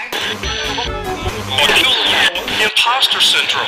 Imposter syndrome.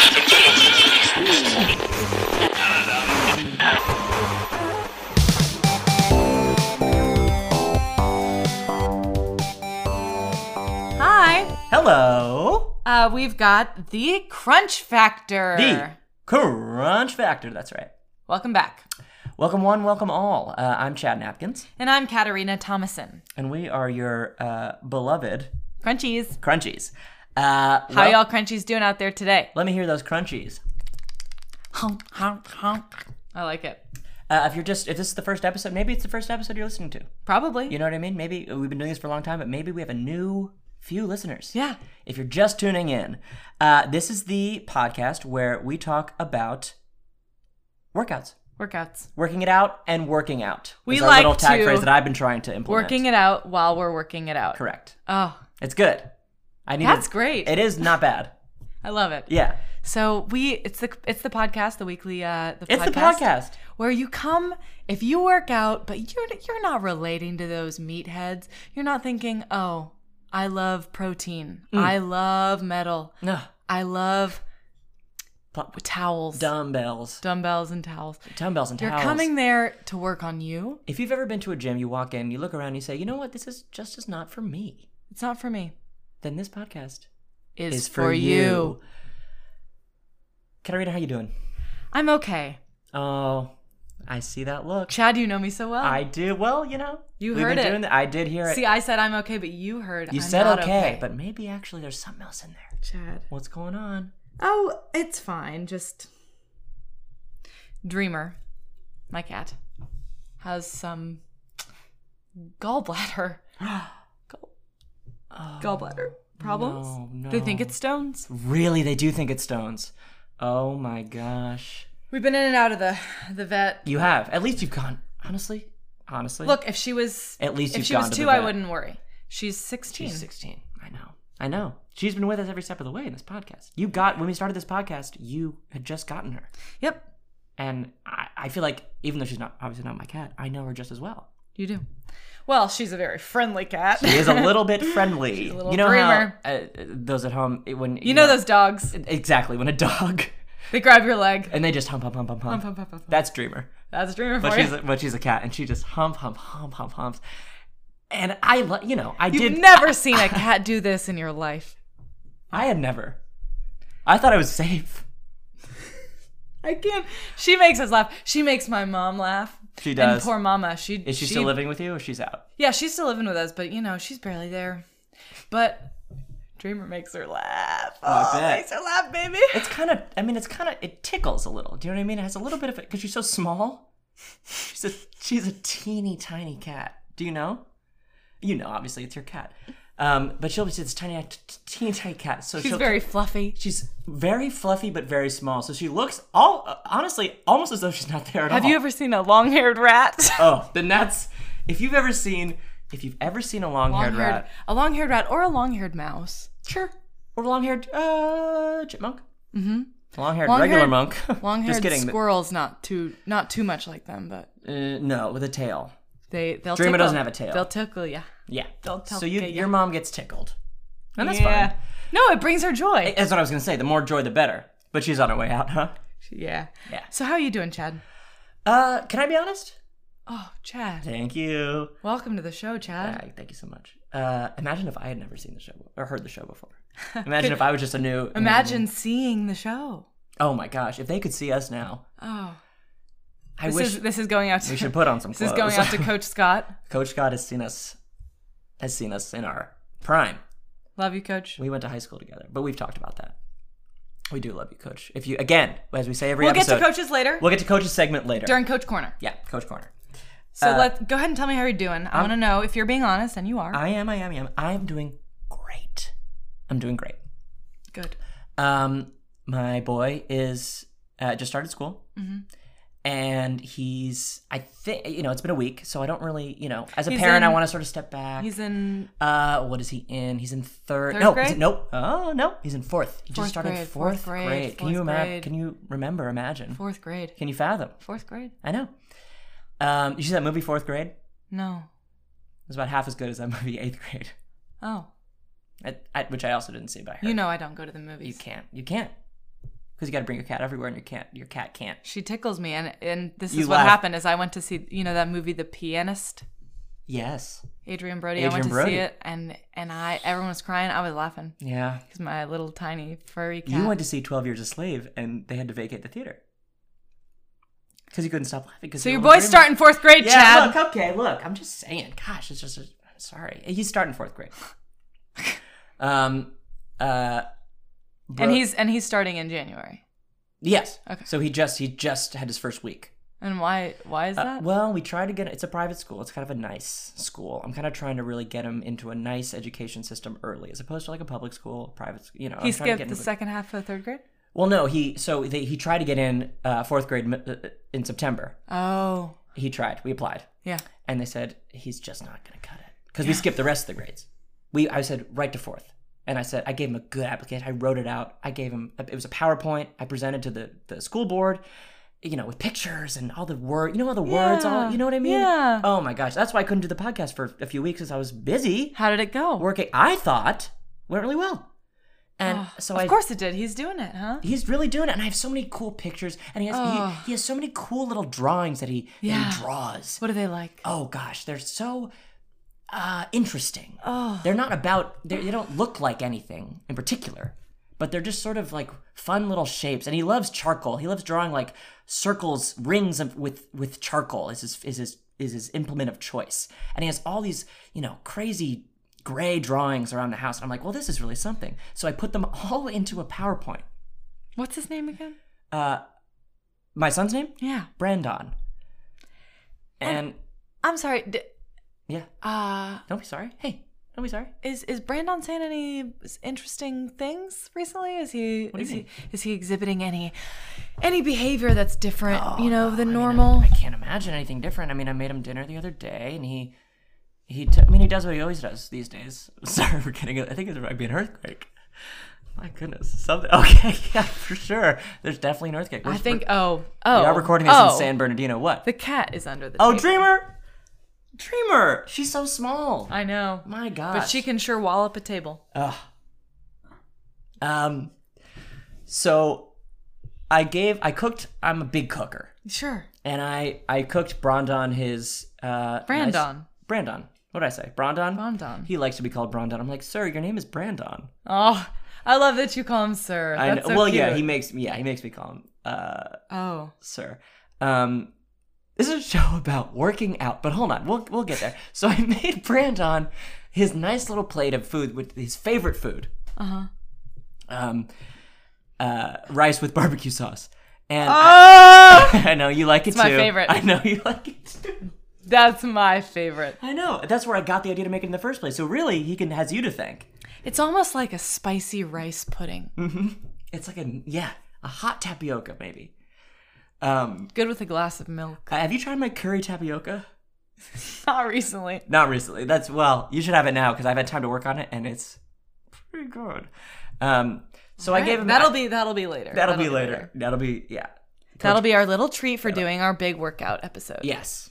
Hi. Hello. We've got the Crunch Factor. The Crunch Factor, that's right. Welcome back. Welcome one, welcome all. I'm Chad Napkins. And I'm Katarina Thomason. And we are your beloved Crunchies. Crunchies. How y'all Crunchies doing out there today? Let me hear those Crunchies. Honk, honk, honk. I like it. If this is the first episode, maybe it's the first episode you're listening to. Probably. You know what I mean? Maybe we've been doing this for a long time, but maybe we have a new few listeners. Yeah. If you're just tuning in, this is the podcast where we talk about workouts. Working it out and working out. We is our like little tag to phrase that I've been trying to implement. Working it out while we're working it out. Correct. Oh, It's good. that's great. It is not bad. I love it. Yeah. So it's the podcast, the weekly It's the podcast where you come if you work out, but you're not relating to those meatheads. You're not thinking, oh, I love protein. I love metal. No. I love towels. Dumbbells Dumbbells and towels. You're coming there to work on you. If you've ever been to a gym, you walk in, you look around, you say, you know what, this is just not for me. It's not for me. Then this podcast is for you. Katarina, how you doing? I'm okay. Oh, I see that look. Chad, you know me so well. I do. Well, you know. You we've heard been it. doing that. I did hear it. See, I said I'm okay, but you heard You I'm said not okay, but maybe actually there's something else in there. Chad. What's going on? Oh, it's fine. Just Dreamer, my cat, has some gallbladder problems. No. They think it's stones. Really, they do think it's stones. Oh my gosh. We've been in and out of the vet. You have. At least you've gone. Honestly. Look, if she was At least if you've she gone was to 2, the I vet. wouldn't worry. She's 16. She's 16. I know. She's been with us every step of the way in this podcast. When we started this podcast, you had just gotten her. Yep, And I feel like, even though she's obviously not my cat, I know her just as well. you do. Well, she's a very friendly cat. She is a little bit friendly. She's a little you know dreamer. how those at home, when You know those dogs. Exactly, when a dog, They grab your leg. and they just hump. That's Dreamer. That's Dreamer for you. But she's a cat, and she just humps. And I You've did. never seen a cat do this in your life. I had never. I thought I was safe. I can't. She makes us laugh. She makes my mom laugh. She does. And poor mama. Is she still living with you, or she's out? Yeah, she's still living with us, but she's barely there. But Dreamer makes her laugh. I bet. Makes her laugh, baby. It tickles a little. Do you know what I mean? It has a little bit of it, because she's so small. She's a teeny tiny cat. Do you know? You know, obviously it's your cat. But she'll be this teeny tiny cat. So she's very fluffy. She's very fluffy, but very small. So she looks honestly almost as though she's not there at all. Have you ever seen a long-haired rat? Oh, then that's if you've ever seen a long-haired rat, a long-haired rat or a long-haired mouse. sure, or a long-haired chipmunk. Mm-hmm. Long-haired Long-haired- regular monk. Long-haired Just kidding. squirrels, not too much like them, but No, with a tail. they'll Dreamer tickle. doesn't have a tail. They'll tickle you. Yeah. They'll tickle So you. your mom gets tickled, and that's Yeah. fine. No, it brings her joy. That's what I was gonna say. The more joy, the better. But she's on her way out, huh? Yeah. Yeah. So how are you doing, Chad? Can I be honest? Oh, Chad. Thank you. Welcome to the show, Chad. Thank you so much. Imagine if I had never seen the show or heard the show before. Imagine if I was just a new. Imagine seeing the show. Oh my gosh! If they could see us now, Oh. I wish This is going out to we should put on some This clothes. is going out to Coach Scott. Coach Scott has seen us in our prime. Love you, Coach. We went to high school together, but we've talked about that. We do love you, Coach. If you as we say every We'll episode, get to Coaches later. We'll get to Coach's segment later. During Coach Corner. Yeah, Coach Corner. So let's go ahead and tell me how you're doing. I want to know if you're being honest, and you are. I am. I'm doing great. I'm doing great. Good. My boy is just started school. Mm-hmm. And I think, it's been a week, so I don't really, as a He's parent, in- I want to sort of step back. He's in What is he in? He's in third grade? Nope. Oh, no. He's in fourth. He just started grade, fourth fourth grade, grade. Can you fourth grade. Can you imagine? fourth grade. Can you fathom? Fourth grade? I know. You see that movie, Fourth Grade? It No. was about half as good as that movie, Eighth Grade. Oh. which I also didn't see by her. You know I don't go to the movies. You can't. Because you got to bring your cat everywhere, and your cat can't. She tickles me, and this You is what laugh. happened. Is I went to see that movie, The Pianist. Yes. Adrian Brody. I went to see it, and everyone was crying. I was laughing Yeah. because my little tiny furry cat. You went to see 12 Years a Slave, and they had to vacate the theater. Because you couldn't stop laughing. So your boy's starting 4th grade, Chad. Look. I'm just saying. Gosh, it's just... I'm sorry. He's starting 4th grade. And he's starting in January. Yes. Okay. So he just had his first week. And why is that? Well, we tried to get it's a private school. It's kind of a nice school. I'm kind of trying to really get him into a nice education system early, as opposed to like a public school, private. He I'm trying to skipped get the him- second half of 3rd grade. Well, no, he tried to get in 4th grade in September. Oh. He tried. We applied. Yeah. And they said he's just not going to cut it because we skipped the rest of the grades. I said right to 4th. And I gave him a good application. I wrote it out. It was a PowerPoint. I presented to the school board, with pictures and all the words. All the words, you know what I mean? Yeah. Oh my gosh. That's why I couldn't do the podcast for a few weeks because I was busy How did it go? working. I thought went really well. And of course it did. He's doing it, huh? he's really doing it. And I have so many cool pictures. And he has so many cool little drawings that he draws. What are they like? Oh gosh. They're so interesting. Oh. They're not about, they don't look like anything in particular, but they're just sort of like fun little shapes. And he loves charcoal. He loves drawing like circles, rings with charcoal is his implement of choice. And he has all these, crazy gray drawings around the house. And I'm like, well, this is really something. So I put them all into a PowerPoint. What's his name again? My son's name? Yeah. Brandon. And I'm sorry. yeah. Don't be sorry. Hey, don't be sorry. Is Brandon saying any interesting things recently? Is he is he exhibiting any behavior that's different, than normal? I can't imagine anything different. I mean, I made him dinner the other day, and he does what he always does these days. Sorry for getting it. I think it might be an earthquake. My goodness, something. Okay, yeah, for sure. There's definitely an earthquake. I think. We we are recording this in San Bernardino. What? The cat is under the. Oh, table. Dreamer. She's so small. I know. My gosh. But she can sure wallop a table. Ugh. So I cooked. I'm a big cooker. Sure. And I cooked Brandon his Brandon. Brandon. What did I say? Brandon? Brandon. He likes to be called Brandon. I'm like, sir, your name is Brandon. Oh, I love that you call him sir. I know. That's so Well, cute. yeah, he makes me call him sir. This is a show about working out, but hold on, we'll get there. So I made Brandon his nice little plate of food with his favorite food. Rice with barbecue sauce. And I know you like it too. It's my favorite. I know you like it too. That's my favorite. I know. That's where I got the idea to make it in the first place. So really, he has you to thank. It's almost like a spicy rice pudding. Mm-hmm. It's like a hot tapioca maybe. Good with a glass of milk. Have you tried my curry tapioca? Not recently. Not recently. You should have it now because I've had time to work on it and it's pretty good. So I gave him that'll be later. That'll be later. That'll be yeah. That'll be our little treat for doing our big workout episode. Yes.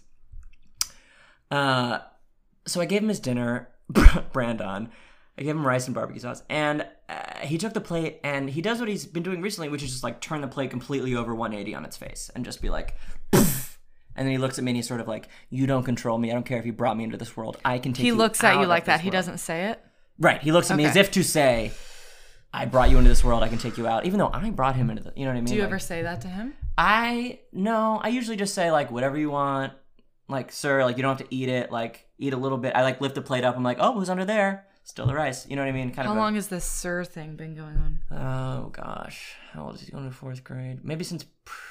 So I gave him his dinner, Brandon. I gave him rice and barbecue sauce, and he took the plate, and he does what he's been doing recently, which is just like turn the plate completely over 180 on its face, and just be like, poof. And then he looks at me, and he's sort of like, "You don't control me. I don't care if you brought me into this world. I can take." He looks at you like that. He world." doesn't say it. Right. He looks at me Okay. as if to say, "I brought you into this world. I can take you out," even though I brought him into the. You know what I mean? Do you Like, ever say that to him? No. I usually just say like whatever you want. Like, sir, like you don't have to eat it. Like, eat a little bit. I like lift the plate up. I'm like, oh, who's under there? Still the rice. You know what I mean? Kind How of. long has this sir thing been going on? Oh gosh, how old is he? Going to 4th grade? Maybe since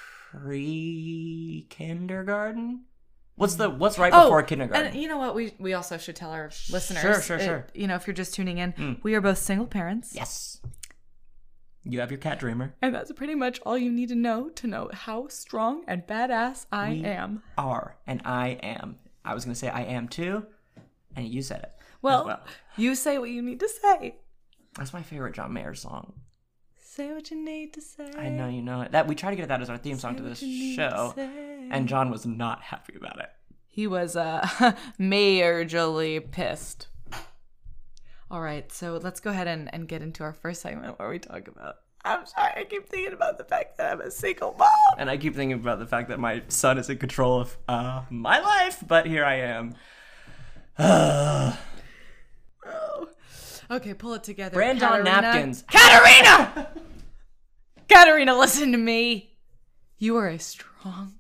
pre-kindergarten. What's right before kindergarten? And you know what? We also should tell our listeners. Sure. If you're just tuning in, we are both single parents. Yes. You have your cat Dreamer. And that's pretty much all you need to know how strong and badass I am. And I am. I was gonna say I am too, and you said it. Well, you say what you need to say. That's my favorite John Mayer song. Say what you need to say. I know you know it. That we try to get that as our theme song to this show, and John was not happy about it. He was majorly pissed. All right, so let's go ahead and get into our first segment where we talk about. I'm sorry, I keep thinking about the fact that I'm a single mom. And I keep thinking about the fact that my son is in control of my life, but here I am. Oh. Okay, pull it together. Brandon napkins. Katerina! Katerina, listen to me. You are a strong,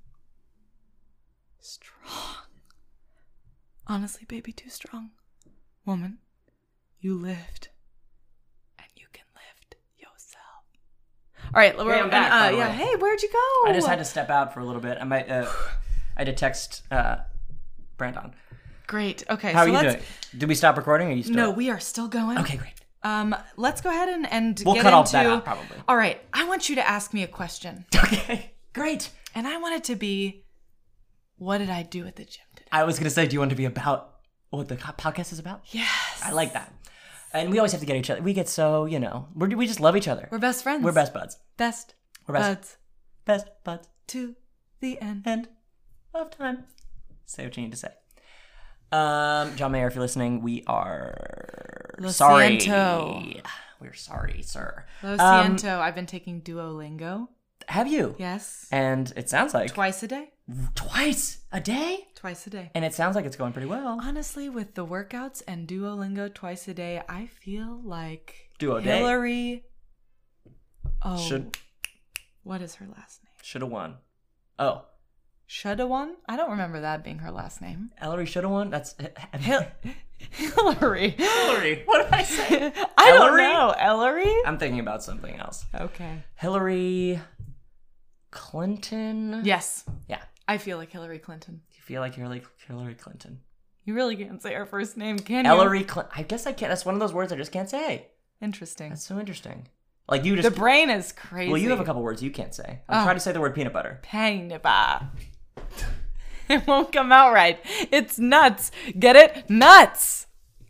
honestly, baby, too strong woman. You lived, and you can lift yourself. All right, I'm back, by the way. Hey, where'd you go? I just had to step out for a little bit. I had to text Brandon. Great. Okay. How are you doing? Did we stop recording? Or are you still? No, we are still going. Okay, great. Let's go ahead and We'll get cut into. all that out, probably. All right. I want you to ask me a question, Okay, great. and I want it to be, what did I do at the gym today? I was gonna say, do you want to be about what the podcast is about? Yes. I like that. And we always have to get each other. We get so, we just love each other. We're best friends. We're best buds. Best. We're best buds Best buds. to the end. End of time. Say what you need to say. John Mayer, if you're listening, we are Lo sorry. siento. We're sorry, sir. Lo siento. I've been taking Duolingo. Have you? Yes. And it sounds like Twice a day. twice a day? Twice a day. And it sounds like it's going pretty well. Honestly, with the workouts and Duolingo twice a day, I feel like Duo day. Hillary. Oh, Should what is her last name? have won. Oh, Shuddawan? I don't remember that being her last name. Ellery should have won. That's Hillary. Hillary. What did I say? I don't Ellery? know. Ellery? I'm thinking about something else. Okay. Hillary Clinton. Yes. Yeah. I feel like Hillary Clinton. Do you feel like Hillary Clinton? You really can't say her first name, can you? Ellery Clinton. I guess I can't. That's one of those words I just can't say. Interesting. That's so interesting. Like you just. The brain is crazy. Well, you have a couple words you can't say. I'm trying to say the word peanut butter. Painaba. It won't come out right. It's nuts. Get it? Nuts.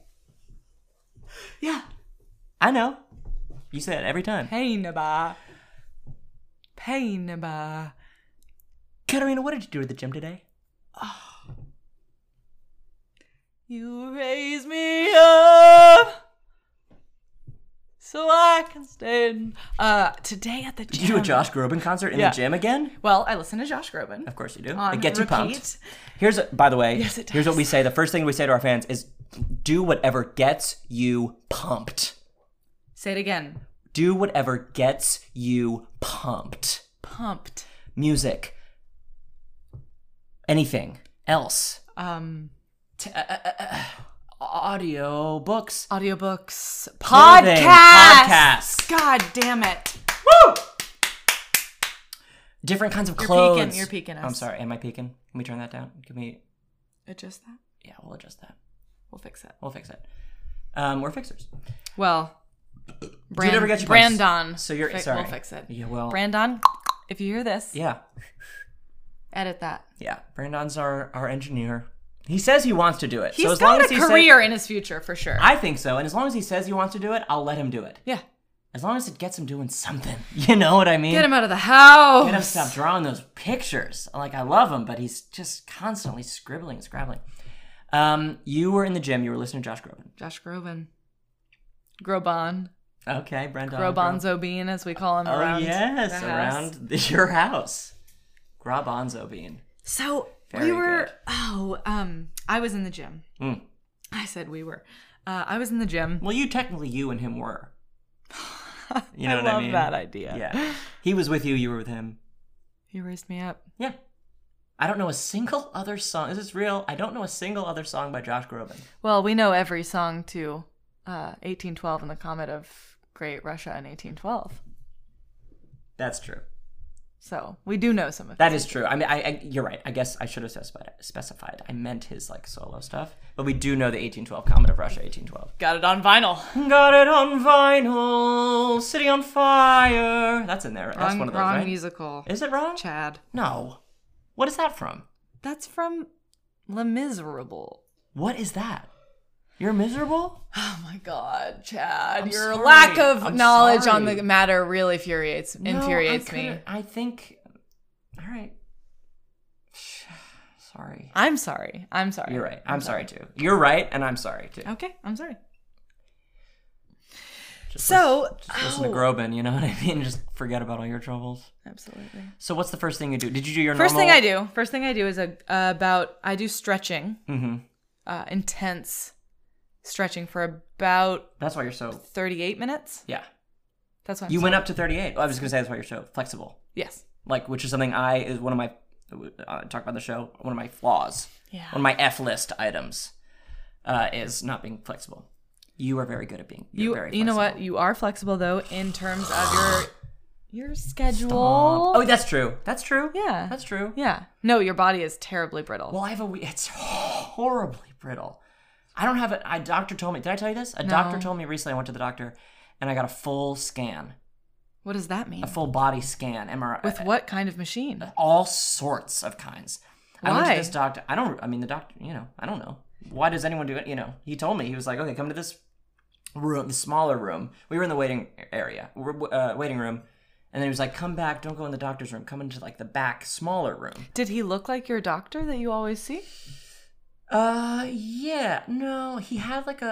Yeah. I know. You say it every time. Painaba. Painaba. Katerina, what did you do at the gym today? You raise me up so I can stand. Today at the gym. Did you do a Josh Groban concert in the gym again? Well, I listen to Josh Groban. Of course you do. On It gets you repeat. pumped. By the way, Yes, it here's what does. we say. The first thing we say to our fans is do whatever gets you pumped. Say it again. Do whatever gets you pumped. Pumped. Music. Anything else. Audio books. Audiobooks. Clothing, podcasts. God damn it. Woo! Different kinds of clothes. You're peeking us. I'm sorry. Am I peeking? Can we turn that down? Can we? Adjust that. Yeah, we'll adjust that. We'll fix it. We'll fix it. We're fixers. Well, Whatever gets you pumped. Brandon. So you're sorry. We'll fix it. Yeah. Well. Brandon, if you hear this, Yeah. edit that. Yeah. Brandon's our engineer. He says he wants to do it. He's so as long got as a he career in his future for sure. I think so. And as long as he says he wants to do it, I'll let him do it. Yeah. As long as it gets him doing something. You know what I mean? Get him out of the house. Get him to stop drawing those pictures. Like, I love him, but he's just constantly scribbling and scrabbling. You were in the gym. You were listening to Josh Groban. Josh Groban. Groban. Okay, Brandon. Grobonzo Bean, as we call him around yes, the house. around your house. Grobonzo Bean. So Very we were, good. I was in the gym. Mm. I said we were. I was in the gym. Well, you and him were. You know I what I love mean? that idea. Yeah. He was with you, you were with him. He raised me up. Yeah. I don't know a single other song. This is real. I don't know a single other song by Josh Groban. Well, we know every song to 1812 and the Comet of Great Russia in 1812. That's true. So we do know some of That is true. I mean, you're right. I guess I should have specified. I meant his solo stuff, but we do know the 1812 Comet of Russia, 1812. Got it on vinyl. Got it on vinyl, City on Fire. That's in there. That's one of those, wrong right? musical. Is it wrong? Chad. No. What is that from? That's from Les Miserables. What is that? You're miserable? Oh my God, Chad! I'm Your sorry. lack of I'm knowledge on sorry. the matter really infuriates me. I think. All right. Sorry. I'm sorry. You're right. I'm sorry too. You're right, and I'm sorry too. Okay, I'm sorry. Just listen to Groban, you know what I mean? Just forget about all your troubles. Absolutely. So what's the first thing you do? Did you do your First normal? thing I do is I do stretching. Mm-hmm. Intense stretching for about That's why you're so 38 minutes. Yeah. That's why you went up to 38. I was going to say that's why you're so flexible. Yes. Like, which is something is one of my talk about the show. One of my flaws. Yeah. One of my F list items is not being flexible. You are very good at being. You're very flexible. You know what? You are flexible though in terms of your schedule. Stop. Oh, that's true. That's true. Yeah. That's true. Yeah. No, your body is terribly brittle. Well, it's horribly brittle. I don't have it. A doctor told me. Did I tell you this? A doctor told me recently. I went to the doctor, and I got a full scan. What does that mean? A full body scan, MRI. With what kind of machine? All sorts of kinds. Why? I went to this doctor. I the doctor, I don't know. Why does anyone do it? He told me. He was like, okay, come to this room, the smaller room. We were in the waiting room. And then he was like, come back. Don't go in the doctor's room. Come into like the back, smaller room. Did he look like your doctor that you always see? Yeah. No, he had like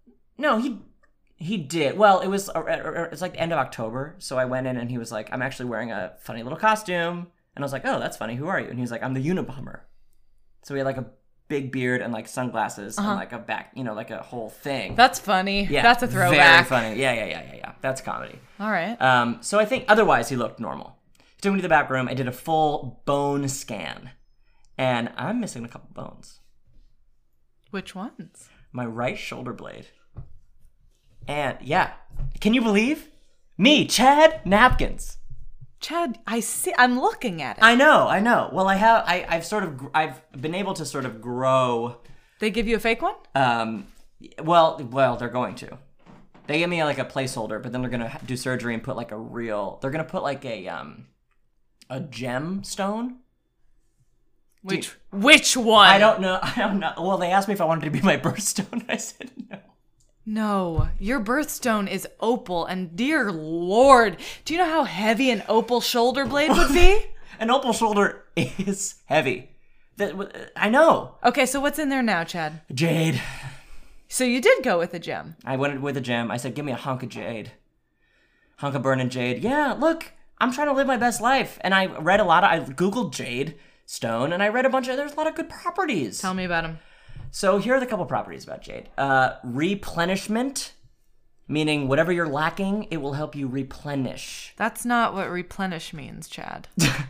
he did. Well, it's like the end of October. So I went in and he was like, I'm actually wearing a funny little costume. And I was like, oh, that's funny. Who are you? And he was like, I'm the Unabomber. So he had like a big beard and like sunglasses and like a back, like a whole thing. That's funny. Yeah. That's a throwback. Very funny. Yeah. That's comedy. All right. So I think otherwise he looked normal. He took me to the back room. I did a full bone scan. And I'm missing a couple bones. Which ones? My right shoulder blade. And yeah. Can you believe? Me, Chad Napkins. Chad, I see. I'm looking at it. I know. Well, I've been able to sort of grow. They give you a fake one? Well, they're going to. They gave me like a placeholder, but then they're gonna do surgery and put like They're gonna put like a gem stone. Which one? I don't know. Well, they asked me if I wanted to be my birthstone. I said no. No, your birthstone is opal, and dear Lord, do you know how heavy an opal shoulder blade would be? An opal shoulder is heavy. I know. Okay, so what's in there now, Chad? Jade. So you did go with a gem. I went with a gem. I said, give me a hunk of jade. Hunk of burning jade. Yeah, look, I'm trying to live my best life. And I read I Googled jade stone, and I read there's a lot of good properties. Tell me about them. So here are the couple properties about jade. Replenishment, meaning whatever you're lacking, it will help you replenish. That's not what replenish means, Chad.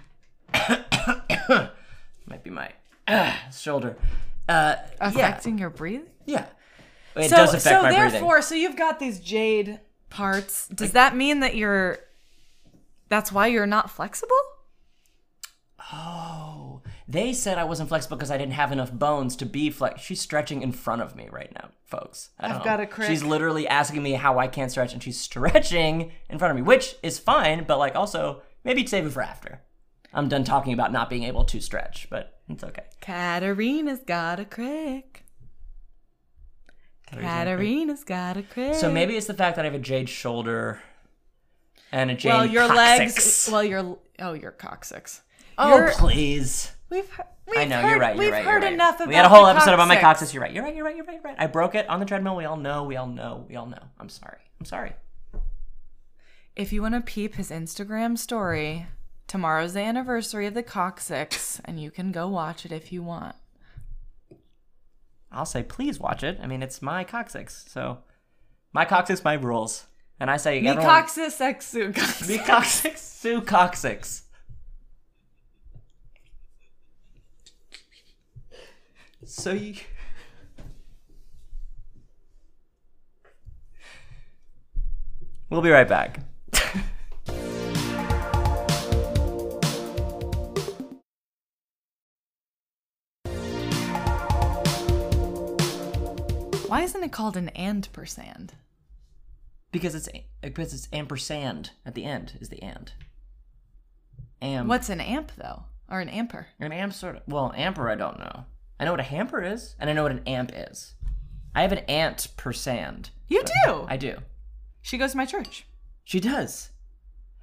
Might be my shoulder. Affecting your breathing? Yeah. It does affect my breathing. So you've got these jade parts. Does that mean that that's why you're not flexible? Oh, they said I wasn't flexible because I didn't have enough bones to be She's stretching in front of me right now, folks. I've got a crick. She's literally asking me how I can't stretch, and she's stretching in front of me, which is fine, but like also maybe save it for after. I'm done talking about not being able to stretch, but it's okay. Katarina's got a crick. Katarina's got a crick. So maybe it's the fact that I have a jade shoulder and a jade your coccyx. legs. You're coccyx. Oh, please. I know, you're right. We've heard enough about We had a whole episode coccyx. about my coccyx. You're right. I broke it on the treadmill. We all know. I'm sorry. If you want to peep his Instagram story, tomorrow's the anniversary of the coccyx, and you can go watch it if you want. I'll say, please watch it. I mean, it's my coccyx. So, my coccyx, my rules. And I say, me coccyx, ex su coccyx. Me coccyx, su coccyx. So you... We'll be right back. Why isn't it called an and%? Because it's ampersand at the end is the and. What's an amp though? Or an amper? An amp sort of. Well, amper I don't know. I know what a hamper is, and I know what an amp is. I have an aunt per sand. You do? I do. She goes to my church. She does.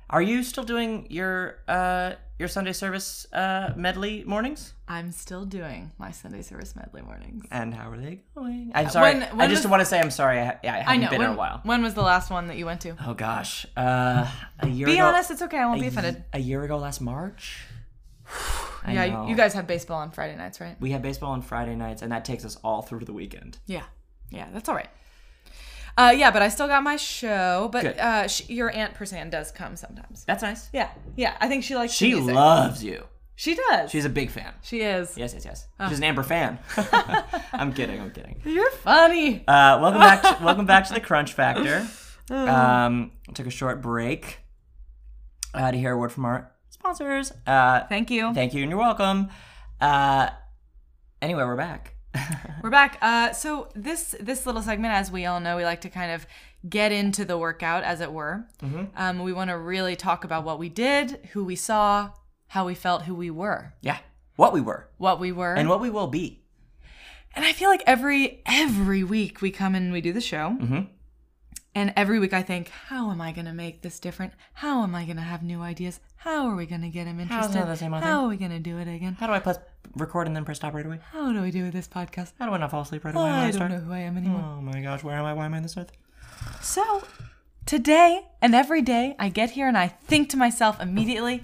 Are you still doing your Sunday service medley mornings? I'm still doing my Sunday service medley mornings. And how are they going? I'm sorry. I just want to say I'm sorry. I haven't been in a while. When was the last one that you went to? Oh gosh, a year ago. Be honest, it's okay. I won't be offended. A year ago, last March. Yeah, you guys have baseball on Friday nights, right? We have baseball on Friday nights, and that takes us all through the weekend. Yeah, that's all right. Yeah, but I still got my show. But your Aunt Persan does come sometimes. That's nice. Yeah. I think she likes. She the music. loves you. She does. She's a big fan. She is. Yes. She's an Amber fan. I'm kidding. You're funny. Welcome back to the Crunch Factor. Took a short break to hear a word from our sponsors. Thank you, and you're welcome. Anyway, we're back. We're back. So this little segment, as we all know, we like to kind of get into the workout, as it were. Mm-hmm. We want to really talk about what we did, who we saw, how we felt, who we were. Yeah, what we were, and what we will be. And I feel like every week we come and we do the show. Mm-hmm. And every week I think, how am I going to make this different? How am I going to have new ideas? How are we going to get him interested? How are we going to do it again? How do I press record and then press stop right away? How do we do with this podcast? How do I not fall asleep right away? I don't know who I am anymore. Oh my gosh, where am I? Why am I on this earth? So, today and every day I get here and I think to myself immediately,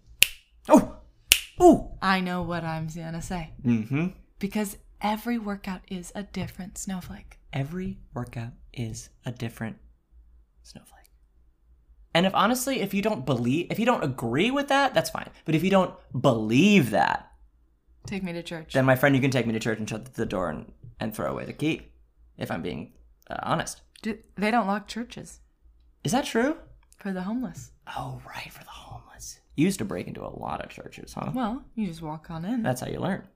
Ooh! I know what I'm going to say. Mm-hmm. Because every workout is a different snowflake. Every workout is a different snowflake. And if you don't agree with that, that's fine. But if you don't believe that, take me to church. Then, my friend, you can take me to church and shut the door and throw away the key, if I'm being honest. They don't lock churches. Is that true? For the homeless. Oh, right, for the homeless. You used to break into a lot of churches, huh? Well, you just walk on in. That's how you learn.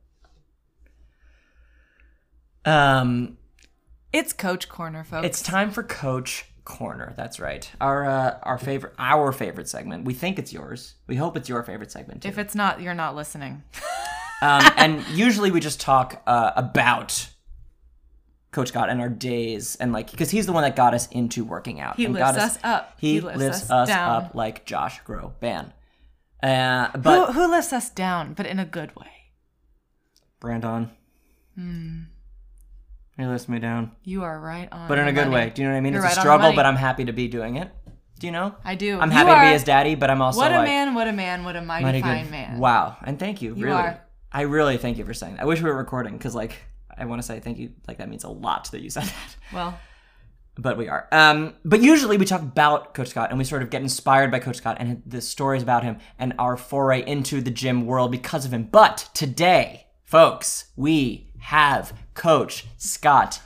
It's Coach Corner, folks. It's time for Coach Corner. That's right. Our favorite segment. We think it's yours. We hope it's your favorite segment too. If it's not, you're not listening. And usually we just talk about Coach Scott and our days, and because he's the one that got us into working out. He lifts us up. He lifts us down. up like Josh Groban. But who lifts us down, but in a good way? Brandon. He lifts me down. You are right on. But in a good way. Do you know what I mean? You're it's right a struggle, but I'm happy to be doing it. Do you know? I do. I'm happy to be his daddy, but I'm also what a man, what a mighty fine man. Wow. And thank you. You really. are. I really thank you for saying that. I wish we were recording because I want to say thank you. That means a lot that you said that. Well. But we are. But usually we talk about Coach Scott and we sort of get inspired by Coach Scott and the stories about him and our foray into the gym world because of him. But today, folks, we have Coach Scott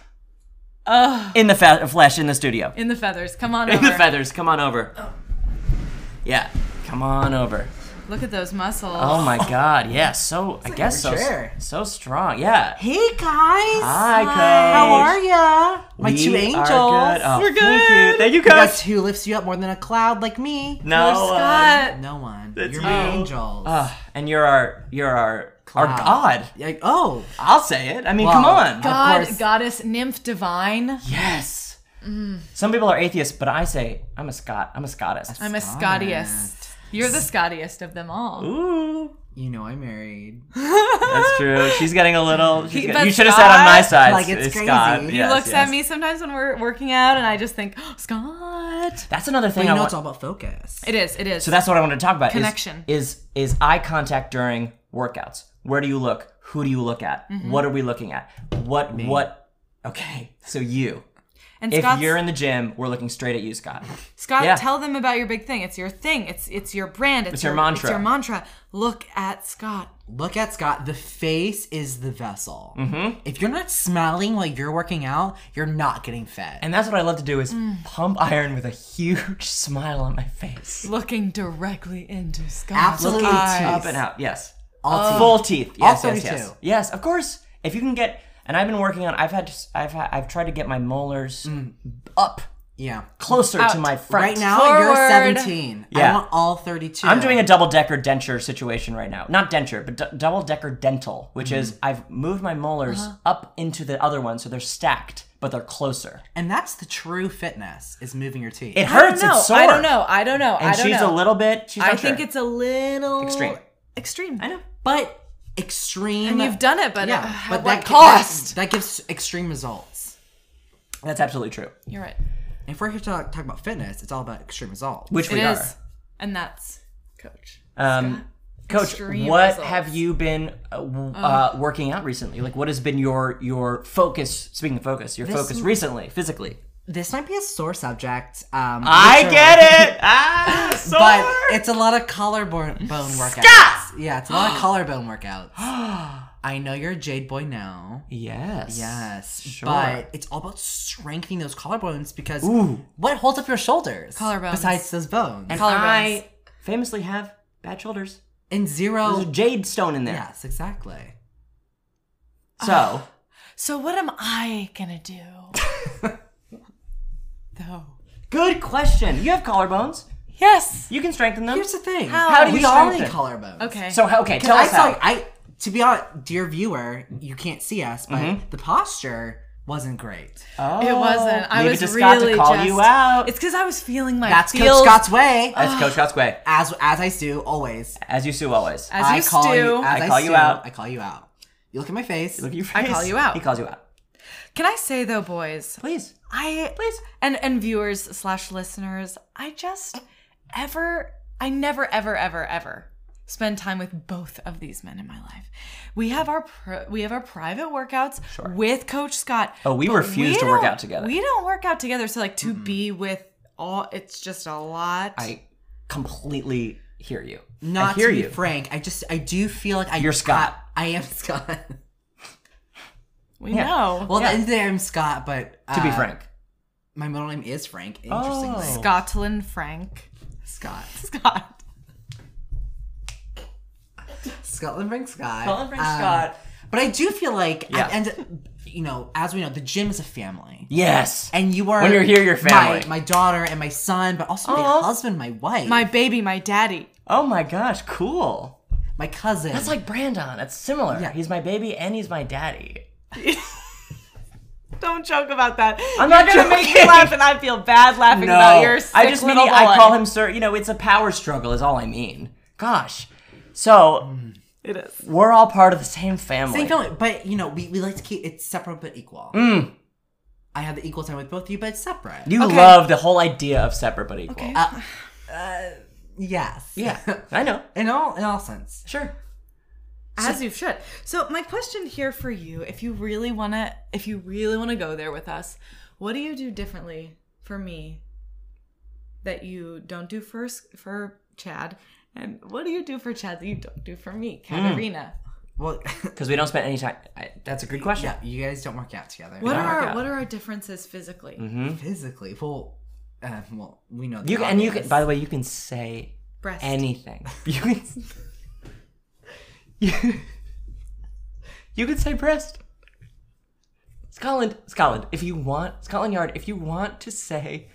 in the flesh in the studio. In the feathers. Come on over. In the feathers. Come on over. Yeah. Come on over. Look at those muscles. Oh my God! Yeah, I guess so strong. Yeah. Hey guys! Hi, Coach. How are ya? My two angels. Are good. Oh, we're good. Thank you, Coach. Guess who lifts you up more than a cloud like me? No Scott. No one. That's You're you. my angels. And you're our God. Oh, I'll say it. I mean, Well, come on. God, course. goddess, nymph, divine. Yes. Some people are atheists, but I say I'm a Scott. I'm a Scottist. I'm a Scottiest. You're the Scottiest of them all. Ooh. you know I'm married. That's true. She's getting a little. But You should have sat on my side. Like, it's crazy. Scott. He He Yes, looks yes. at me sometimes when we're working out, and I just think, oh, Scott. That's another But thing you know it's all about focus. It is. So that's what I want to talk about. Connection. Is eye contact during workouts. Where do you look? Who do you look at? Mm-hmm. What are we looking at? What? Okay, so you. And If Scott's, you're in the gym, we're looking straight at you, Scott. Scott, Yeah. tell them about your big thing. It's your thing. It's your brand. It's your mantra. It's your mantra. Look at Scott. Look at Scott. The face is the vessel. Mm-hmm. If you're not smiling while you're working out, you're not getting fed. And that's what I love to do is pump iron with a huge smile on my face. Looking directly into Scott's Absolutely eyes. teeth. Up and out, yes. All teeth. Full teeth. All Yes, 32. yes. Yes, of course. If you can get, and I've been working on. I've tried to get my molars up Yeah. Closer to my front. Right now, Forward. you're 17. Yeah. I want all 32. I'm doing a double-decker denture situation right now. Not denture, but double-decker dental, which is I've moved my molars up into the other one so they're stacked, but they're closer. And that's the true fitness, is moving your teeth. It hurts. It's sore. I don't know. And she's a little bit. She's I not think sure. it's a little Extreme. I know. But extreme. And you've done it, but yeah, at but what that cost? That gives extreme results. That's absolutely true. You're right. If we're here to talk about fitness, it's all about extreme results. Which It we is. are. And that's Coach. Coach, Extreme what results. have you been working out recently? Like, what has been your focus? Speaking of focus, your focus recently, physically. This might be a sore subject. I get it. Sore. But it's a lot of collarbone workouts. Yeah, it's a lot of collarbone workouts. I know you're a Jade boy now. Yes. Yes. Sure. But it's all about strengthening those collarbones because what holds up your shoulders? Collarbones. Besides those bones. And Collarbones. I famously have bad shoulders. And zero. There's a jade stone in there. Yes, exactly. So what am I gonna do? Though. Good question. You have collarbones. Yes. You can strengthen them. Here's the thing. How do you we all need strengthen? collarbones. Okay. So, tell us how. To be honest, dear viewer, you can't see us, but the posture wasn't great. Oh, It wasn't. I leave was it to Scott really to call just, you out. It's because I was feeling my That's feels. Coach Scott's way. That's Coach Scott's way. As I do always. As you sue always. As I you call stew. you. As I call you stew, out. I call you out. You look at my face. Look at your face. I call you out. He calls you out. Can I say though, boys? Please. Please. And viewers / listeners, I never ever spend time with both of these men in my life. We have our private workouts with Coach Scott. Oh, we but refuse to work out together. We don't work out together. So like to be with all, it's just a lot. I completely hear you. Not I hear to be you. frank, I do feel like You're Scott. I am Scott. we Yeah. know. Well, at the end of the day, I'm Scott, but To be frank. my middle name is Frank. Interestingly, Scotland Frank. Scott. Scott. Scotland Frank Scott. Scotland Frank Scott. But I do feel like, Yeah. and as we know, the gym is a family. Yes. And you are When you're here, you're family. My daughter and my son, but also my husband, my wife, My baby, my daddy. Oh my gosh, cool. my cousin. That's like Brandon. That's similar. Yeah. He's my baby and he's my daddy. Don't joke about that. I'm not You're gonna make me joking. laugh, and I feel bad laughing No, about your sick I just mean little boy. I call him sir. It's a power struggle is all I mean. Gosh. So It is. we're all part of the same family. Same family, but we like to keep it separate but equal. I have the equal time with both of you, but it's separate. You Okay. love the whole idea of separate but equal. Okay. Yes. Yeah, I know. in all sense. Sure. As you should. So my question here for you, if you really wanna go there with us, what do you do differently for me that you don't do for Chad? And what do you do for Chad that you don't do for me, Katarina? Well, Because we don't spend any time. That's a good question. yeah, you guys don't work out together. What don't work out. are our differences physically? Physically? Well, we know. You can. By the way, you can say Breast. anything. You can say breast. Scotland, if you want, Scotland Yard, if you want to say,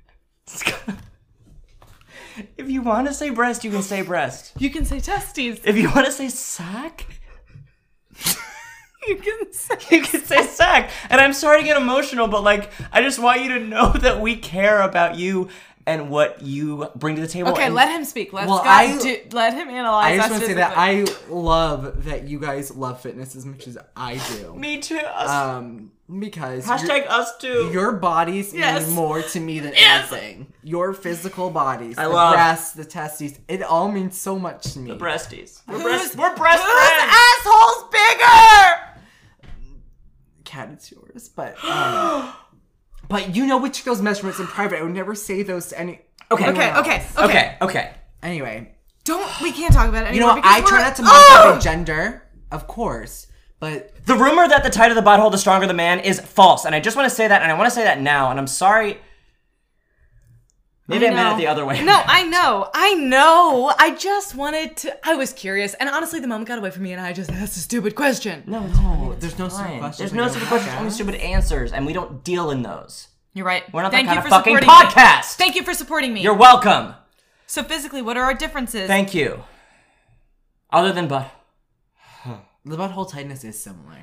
if you want to say breast, you can say breast. You can say testes. If you want to say sack, You can say. you can say sack. And I'm sorry to get emotional, but I just want you to know that we care about you and what you bring to the table. Okay, and let him speak. Let him analyze. I just us want to say that physically. I love that you guys love fitness as much as I do. Me too. Us. Because Hashtag us too. your bodies Yes. mean more to me than Yes. anything. Your physical bodies, the love- breasts, the testes, it all means so much to me. Breasties. We're Who's- breast Whose friends. asshole's bigger? Cat, it's yours, but we took those measurements in private. I would never say those to any. Okay. Anyway, We can't talk about it anymore. because I try we're- not to mark gender, of course, but The rumor that the tighter the butthole, the stronger the man is false. And I just want to say that, and I want to say that now, and I'm sorry. Maybe I meant it the other way. No, I know. I just wanted to. I was curious, and honestly, the moment got away from me, and I just asked a stupid question. No, there's no fine. stupid questions. There's no stupid questions, only stupid answers, and we don't deal in those. You're right. We're not Thank that you kind of for fucking supporting me. podcast. Thank you for supporting me. You're welcome. So physically, what are our differences? Thank you. Other than butt. The butthole tightness is similar.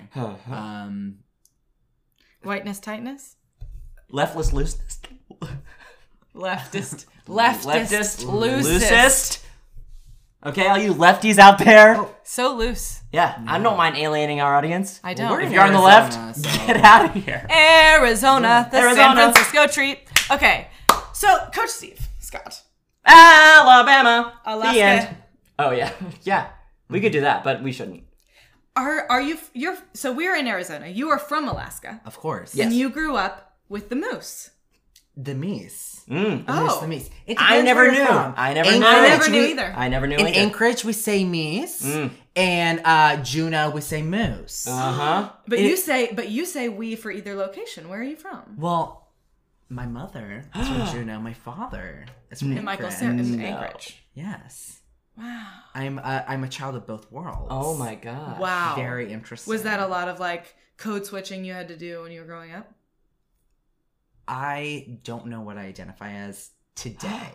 Whiteness, tightness? Leftless looseness. Leftist, loosest. Okay, all you lefties out there. So loose. Yeah, I don't mind alienating our audience. I don't. we're If in you're on the Arizona, left, so- get out of here. Arizona, the San Arizona. Francisco treat. Okay, so Coach Steve Scott. Alabama. Alaska. The end. Oh yeah, yeah. We could do that, but we shouldn't. Are you're so we're in Arizona. You are from Alaska. Of course. Yes. And you grew up with the moose. The meese. Mm. Oh. The meese. It I depends never where knew. you're from. I never knew. I Anchorage, never knew we- either. I never knew In either. Anchorage, we say meese. And Juneau, we say moose. Uh-huh. But you say we for either location. Where are you from? Well, my mother is from Juneau. My father is from In Michael Anchorage. in Anchorage. Yes. Wow. I'm a child of both worlds. Oh my god. Wow. Very interesting. Was that a lot of like code switching you had to do when you were growing up? I don't know what I identify as today.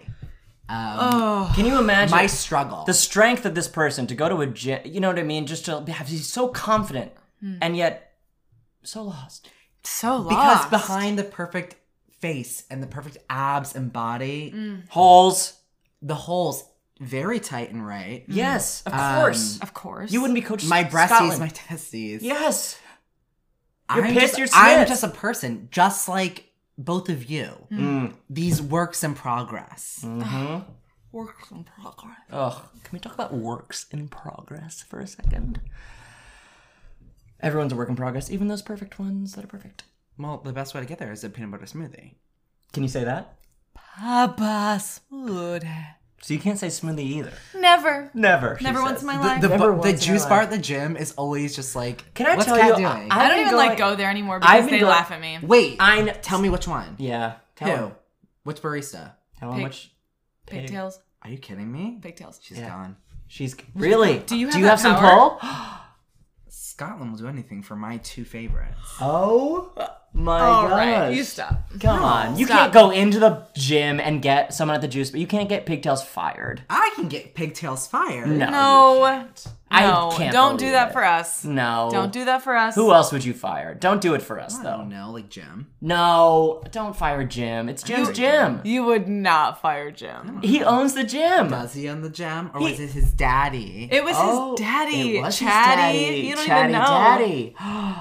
Oh. Can you imagine My struggle. the strength of this person to go to a gym? You know what I mean? Just to have, he's so confident and yet so lost. So lost. Because behind the perfect face and the perfect abs and body, Holes. the holes very tight and right. Yes, of course. Of course. You wouldn't be Coach My breasties, Scotland. my testes. Yes. You're I'm pissed, just, you're I'm Smith. just a person, just like both of you. These works in progress. works in progress. Ugh. Can we talk about works in progress for a second? Everyone's a work in progress, even those perfect ones that are perfect. Well, the best way to get there is a peanut butter smoothie. Can you say that? Papa smoothie. So you can't say smoothie either. Never. Never. she Never once says. in my life. The Never once in juice my bar life. at the gym is always just like, Can I what's tell Kat you, doing? I don't I've been even going- like go there anymore I've because been they going- laugh at me. Wait, I know. tell me which one. Yeah. Tell Who? him. Which barista? Tell him Pig- which. pig. Pigtails. Are you kidding me? Pigtails. She's Yeah. gone. She's really. Do you have that some power? pull? Scotland will do anything for my two favorites. Oh my All gosh. right, you stop. Come on. You Stop. can't go into the gym and get someone at the juice, but you can't get pigtails fired. I can get pigtails fired. No. No. I No. can't Don't do believe that it. for us. No. Don't do that for us. Who else would you fire? Don't do it for us, I though. don't know, like Jim. No, don't fire Jim. It's Jim's gym. You would not fire Jim. He owns the gym. Does he on the gym, or was it his daddy? It was Oh, his daddy. It was Chatty. his daddy. You don't Chatty even know. Daddy.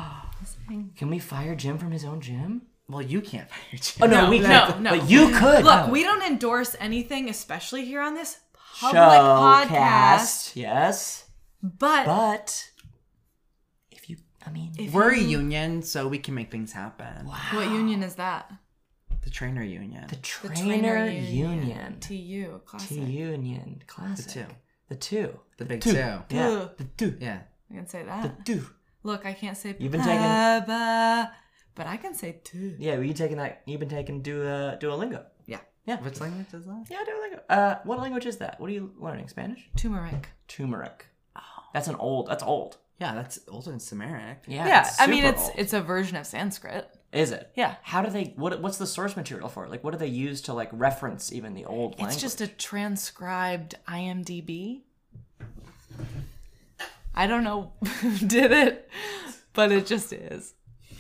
Can we fire Jim from his own gym? Well, you can't fire Jim. Oh no, No, we no, can't. no. But you could. Look, we don't endorse anything, especially here on this public Showcast. podcast. Yes, But but if you, I mean, We're a union, so we can make things happen. what union is that? The trainer union. the The trainer union, TU. Classic. T union, classic. The two. The two. The big two. two. Yeah. The two. Yeah. I can say The that. two. Look, I can't say You've been taking- Papa, but I can say two. Yeah, well, you've been taking Duolingo. Yeah. Yeah. Which language is that? Yeah, Duolingo. What language is that? What are you learning? Spanish? Turmeric. Turmeric. Oh. That's old. Yeah, that's older than Samaric. Yeah, it's I mean super old. it's a version of Sanskrit. Is it? Yeah. How do they? What's the source material for it? Like, what do they use to like reference even the old language? It's just a transcribed IMDb. I don't know who did it, but it just is.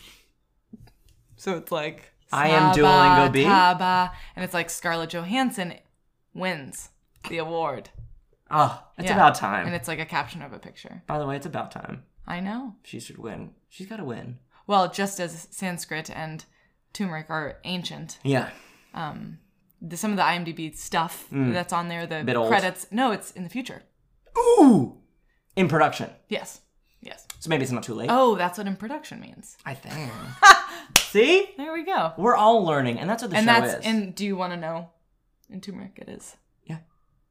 So it's like I am Duolingo B? Taba, and it's like Scarlett Johansson wins the award. Oh, it's Yeah. about time. And it's like a caption of a picture. By the way, it's about time. I know. She should win. She's got to win. Well, just as Sanskrit and turmeric are ancient, Yeah. some of the IMDb stuff that's on there, the Bit old. credits. No, it's in the future. Ooh. In production. Yes. Yes. So maybe it's not too late. Oh, that's what in production means. I think. See? There we go. We're all learning, and that's what the And show that's is. and do you want to know? In turmeric, it is Yeah.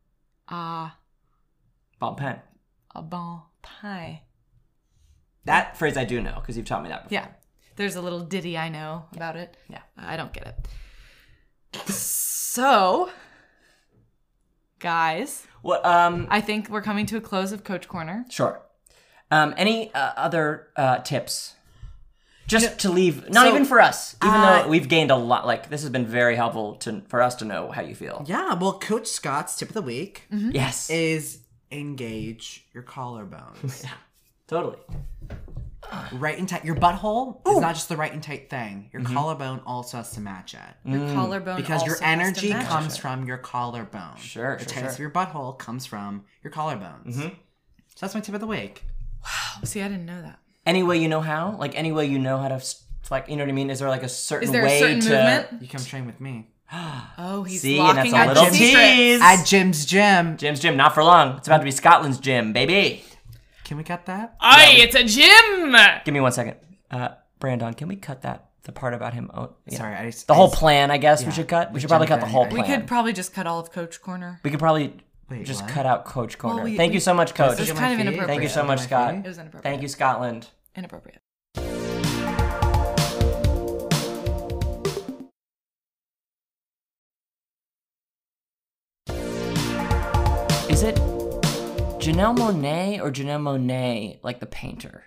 a Pen. bon pie. That phrase I do know because you've taught me that before. Yeah. There's a little ditty I know about it. Yeah. I don't get it. So, guys, What? I think we're coming to a close of Coach Corner. Sure. Any other tips? Just to leave, not so, even for us, even though we've gained a lot. Like, this has been very helpful for us to know how you feel. Yeah, well, Coach Scott's tip of the week Yes. is engage your collarbones. Yeah, totally. Right and tight. Your butthole is not just the right and tight thing. Your collarbone also has to match it. Your collarbone Because your also has to energy match comes it. from your collarbone. Sure, The sure, tightness of your butthole comes from your collarbones. So that's my tip of the week. See, I didn't know that. Any way you know how? Like, any way you know how to, like, you know what I mean? Is there, like, a certain Is there way a certain to... movement? You come train with me. Oh, he's See, and locking that's a up little secrets. tease. At Jim's gym. Jim's gym, not for long. It's about to be Scotland's gym, baby. Can we cut that? Aye, it's a gym! Give me 1 second. Brandon, can we cut the part about him? Oh, yeah. Sorry, The whole plan, I guess, we should cut. We should probably cut the whole We plan. could probably just cut all of Coach Corner. We could probably just what? cut out Coach Corner. Well, Thank you so much, Coach. It was kind of inappropriate. Thank you so much, Scott. It was inappropriate. Thank you, Scotland. Inappropriate. Is it Janelle Monáe or Janelle Monáe, like the painter?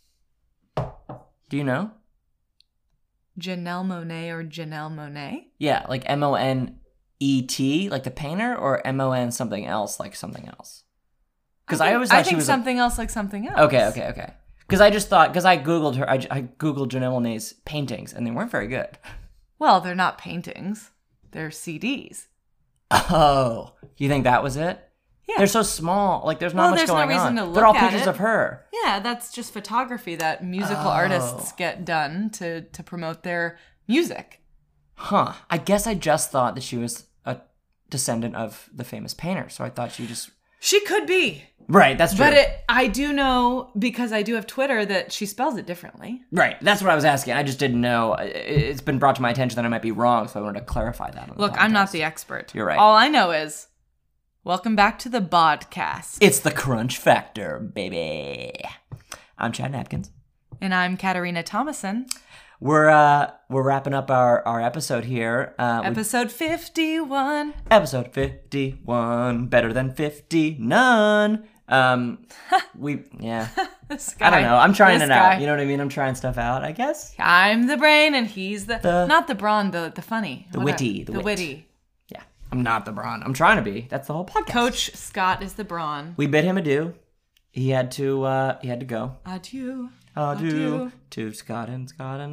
Do you know? Janelle Monáe or Janelle Monáe? Yeah, like Monet, like the painter, or Mon something else, like something else? Because I always thought she was something else like something else. Okay. Because I just thought, because I Googled her, I Googled Janelle Monáe's paintings, and they weren't very good. Well, they're not paintings. They're CDs. Oh, you think that was it? Yeah. They're so small. Like, there's not much there's no going reason on. to They're all look at pictures it. of her. Yeah, that's just photography that musical artists get done to promote their music. Huh. I guess I just thought that she was a descendant of the famous painter, so I thought she just... She could be. Right, that's true. But I do know, because I do have Twitter, that she spells it differently. Right, that's what I was asking. I just didn't know. It's been brought to my attention that I might be wrong, so I wanted to clarify that on the Look, podcast. I'm not the expert. You're right. All I know is, welcome back to the podcast. It's the Crunch Factor, baby. I'm Chad Napkins. And I'm Katarina Thomason. We're wrapping up our episode here. Episode 51. Episode 51, better than 50, none. This guy. I don't know. I'm trying This it out. guy. You know what I mean? I'm trying stuff out, I guess. I'm the brain and he's the not the brawn, the funny. The What witty, a- the the wit. witty. Yeah. I'm not the brawn. I'm trying to be. That's the whole podcast. Coach Scott is the brawn. We bid him adieu. He had to go. Adieu. Adieu to Scotland.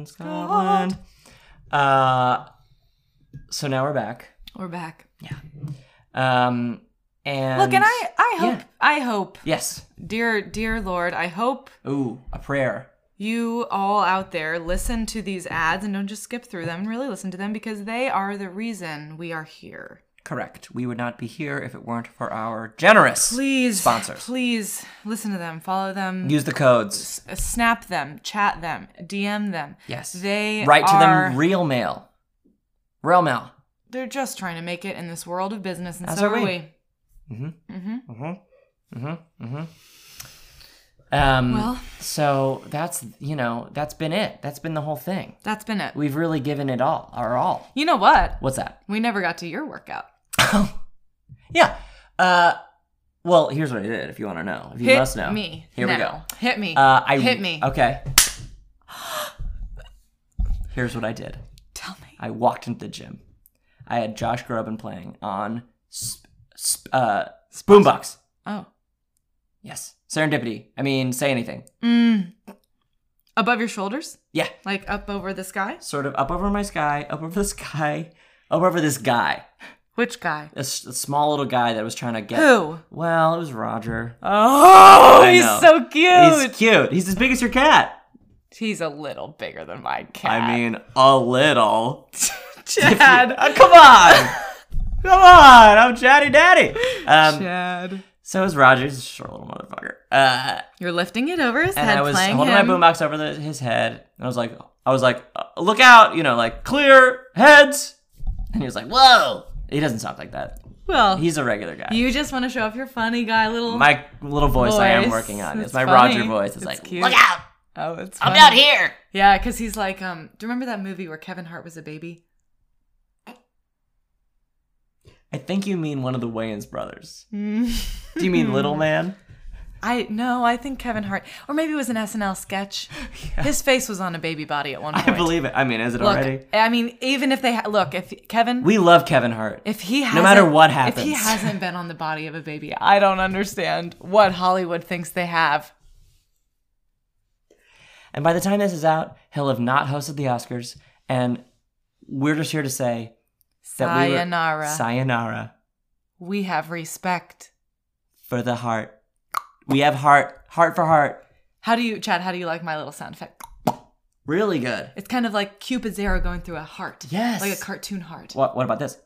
So now we're back. We're back. And Look, and I hope, yes. dear Lord, I hope Ooh, a prayer. you all out there listen to these ads and don't just skip through them and really listen to them, because they are the reason we are here. Correct. We would not be here if it weren't for our generous sponsors. Please listen to them, follow them, Use the codes. snap them, chat them, DM them. Yes. They Write to are, them real mail. Real mail. They're just trying to make it in this world of business, and As so are are we. we. Well, so that's been it. That's been the whole thing. That's been it. We've really given it our all. You know what? What's that? We never got to your workout. Yeah. Well, here's what I did. If you want to know, if you must know, me. Here we now. go. Hit me. Hit me. Okay. Here's what I did. Tell me. I walked into the gym. I had Josh Groban playing on boombox. Oh. Yes. Serendipity. I mean, say anything. Above your shoulders? Yeah. Like up over the sky? Sort of up over my sky, up over the sky, up over this guy. Which guy? A small little guy that was trying to get... Who? Well, it was Roger. Oh, I he's know. so cute. He's cute. He's as big as your cat. He's a little bigger than my cat. I mean, a little. Chad. Come on. Come on. I'm Chatty Daddy. Chad. So is Roger. He's a short little motherfucker. You're lifting it over his And head, I was playing holding him. my boombox over his head. And I was like, look out, like clear heads. And he was like, whoa. He doesn't talk like that. Well, He's a regular guy. you just want to show off your funny guy little... My little voice I am working on. It's my funny. Roger voice. It's like, cute. look out. Oh, it's I'm funny. down here. Yeah, because he's like, do you remember that movie where Kevin Hart was a baby? I think you mean one of the Wayans brothers. Do you mean Little Man? I think Kevin Hart, or maybe it was an SNL sketch. His face was on a baby body at one point. I believe it. I mean, is it already? I mean, even if they if Kevin, We love Kevin Hart. if he hasn't, no matter what happens. if he hasn't been on the body of a baby, I don't understand what Hollywood thinks they have. And by the time this is out, he'll have not hosted the Oscars, and we're just here to say that Sayonara. Sayonara We have respect. for the heart. We have heart for heart. Chad, how do you like my little sound effect? Really good. It's kind of like Cupid's arrow going through a heart. Yes. Like a cartoon heart. What about this?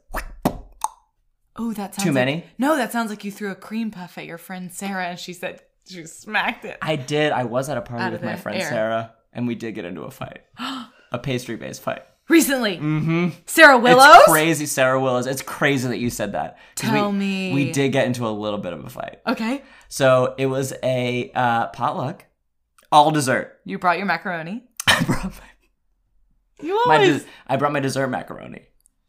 Oh, that sounds Too many? No, that sounds like you threw a cream puff at your friend Sarah and she said she smacked it. I did. I was at a party Out with of my the friend air. Sarah, and we did get into a fight. A pastry-based fight. Recently. Mm-hmm. Sarah Willows? It's crazy, Sarah Willows. It's crazy that you said that. 'Cause Tell me. We did get into a little bit of a fight. Okay. So it was a potluck, all dessert. You brought your macaroni. I brought You always. I brought my dessert macaroni.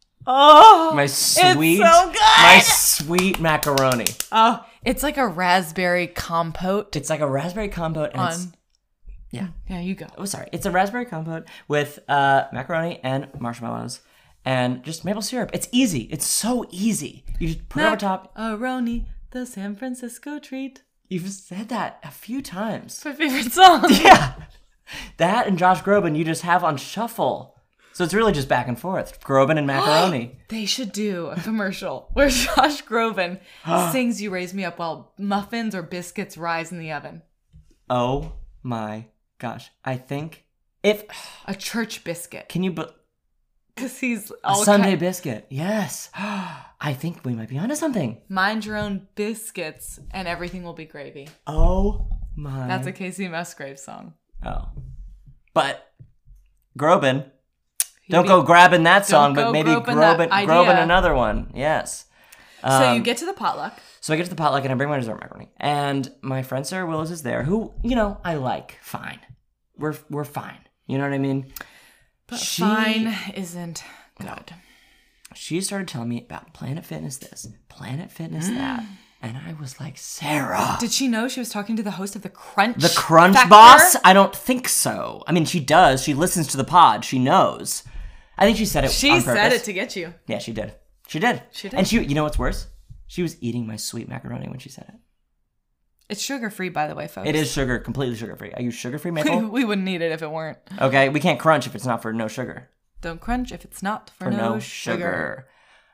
Oh. My sweet, It's so good. my sweet macaroni. Oh, it's like a raspberry compote. It's like a raspberry compote, and it's, yeah. Yeah, you go. Oh, sorry. It's a raspberry compote with macaroni and marshmallows and just maple syrup. It's easy. It's so easy. You just put it over top. Macaroni, the San Francisco treat. You've said that a few times. It's my favorite song. Yeah. That and Josh Groban you just have on shuffle. So it's really just back and forth. Groban and macaroni. They should do a commercial where Josh Groban sings You Raise Me Up while muffins or biscuits rise in the oven. Oh my gosh. I think if... A church biscuit. Can you... Because he's A all Sunday biscuit. Yes. I think we might be onto something. Mind your own biscuits and everything will be gravy. Oh my... That's a Casey Musgrave song. Oh. But Groban... Don't go grabbing that song, but maybe Groban another one. Yes. So you get to the potluck. So I get to the potluck and I bring my dessert macaroni. And my friend Sarah Willows is there, who, I like. Fine. We're fine. You know what I mean? But fine isn't good. She started telling me about Planet Fitness this, Planet Fitness that. And I was like, Sarah. Did she know she was talking to the host of the Crunch? The Crunch Factor? Boss? I don't think so. I mean, she does. She listens to the pod. She knows. I think she said it on purpose. She said it to get you. Yeah, she did. She did. And you know what's worse? She was eating my sweet macaroni when she said it. It's sugar-free, by the way, folks. It is completely sugar-free. Are you sugar-free, Maple? We wouldn't need it if it weren't. Okay, we can't crunch if it's not for no sugar. Don't crunch if it's not for no sugar.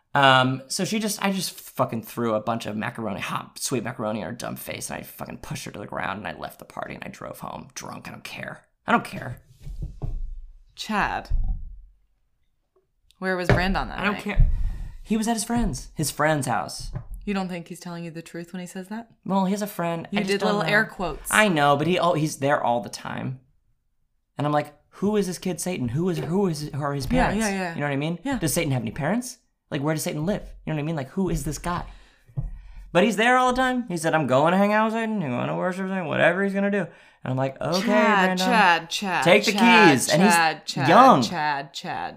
So I just fucking threw a bunch of hot, sweet macaroni in her dumb face, and I fucking pushed her to the ground, and I left the party, and I drove home drunk. I don't care. Chad. Where was Brandon that I don't night? care. He was at his friend's house. You don't think he's telling you the truth when he says that? Well, he has a friend. You did little air quotes. I know, but he's there all the time. And I'm like, who is this kid Satan? Who are his parents? Yeah. You know what I mean? Yeah. Does Satan have any parents? Like, where does Satan live? You know what I mean? Like, who is this guy? But he's there all the time. He said, I'm going to hang out with Satan. I'm going to worship Satan. Whatever he's going to do. And I'm like, okay, Brandon. Chad. Take the keys. And he's young. Chad.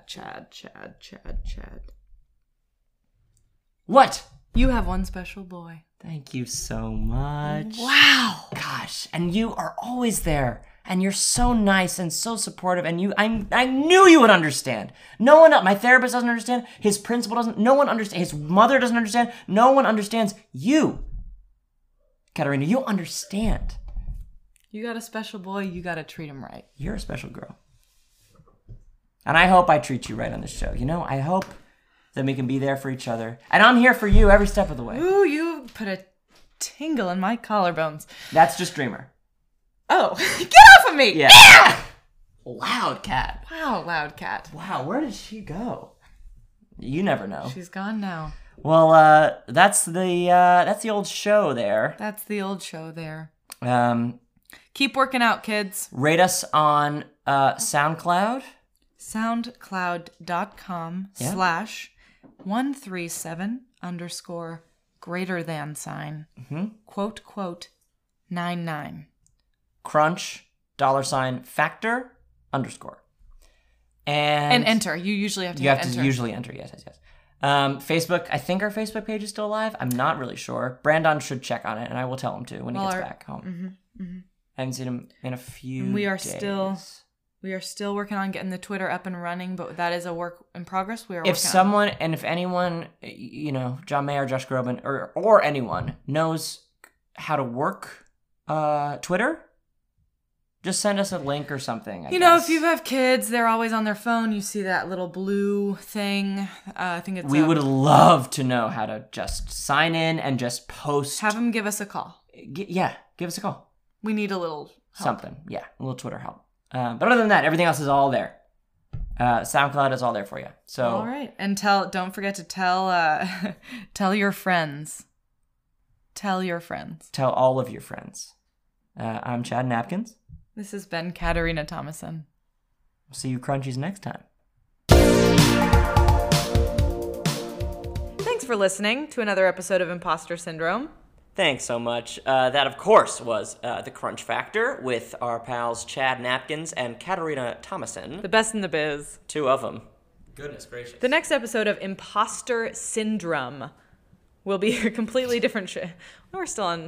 What? You have one special boy. Thank you so much. Wow. Gosh. And you are always there. And you're so nice and so supportive. And I knew you would understand. No one else. My therapist doesn't understand. His principal doesn't. No one understands. His mother doesn't understand. No one understands you. Katarina, you understand. You got a special boy. You got to treat him right. You're a special girl. And I hope I treat you right on this show. I hope that we can be there for each other. And I'm here for you every step of the way. Ooh, you put a tingle in my collarbones. That's just Dreamer. Oh, get off of me! Yeah. Loud cat. Wow, loud cat. Wow, where did she go? You never know. She's gone now. Well, that's the old show there. That's the old show there. Keep working out, kids. Rate us on SoundCloud. SoundCloud.com/137_greater than quote 99. Crunch $factor _. And enter. You usually have to You have enter. to usually enter, yes. Facebook, I think our Facebook page is still alive. I'm not really sure. Brandon should check on it, and I will tell him to when he gets back home. I haven't seen him in a few days. We are still working on getting the Twitter up and running, but that is a work in progress. If anyone, John Mayer, Josh Groban, or anyone knows how to work Twitter, just send us a link or something. I guess. If you have kids, they're always on their phone. You see that little blue thing. I think it's. We would love to know how to just sign in and just post. Have them give us a call. Give us a call. We need a little help. Something. Yeah, a little Twitter help. But other than that, everything else is all there. SoundCloud is all there for you. So all right, and don't forget to tell your friends. Tell your friends. Tell all of your friends. I'm Chad Napkins. This has been Katarina Thomason. See you crunchies next time. Thanks for listening to another episode of Imposter Syndrome. Thanks so much. That, of course, was The Crunch Factor with our pals Chad Napkins and Katarina Thomason. The best in the biz. 2 of them. Goodness gracious. The next episode of Imposter Syndrome will be a completely different show. We're still on...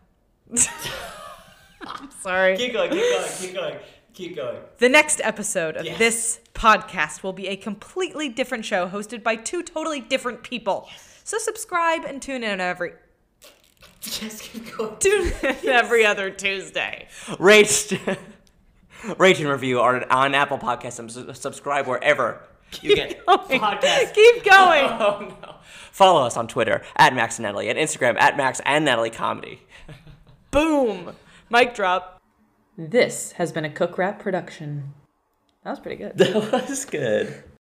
I'm sorry. Keep going. The next episode of this podcast will be a completely different show hosted by 2 totally different people. Yes. So subscribe and tune in every... Just keep going. Tune in every other Tuesday. Rate and review on Apple Podcasts and subscribe wherever you get podcasts. Keep going. Oh, no. Follow us on Twitter @Max and Natalie and Instagram @Max and Natalie Comedy. Boom. Mic drop. This has been a Cook Rap production. That was pretty good. That was good.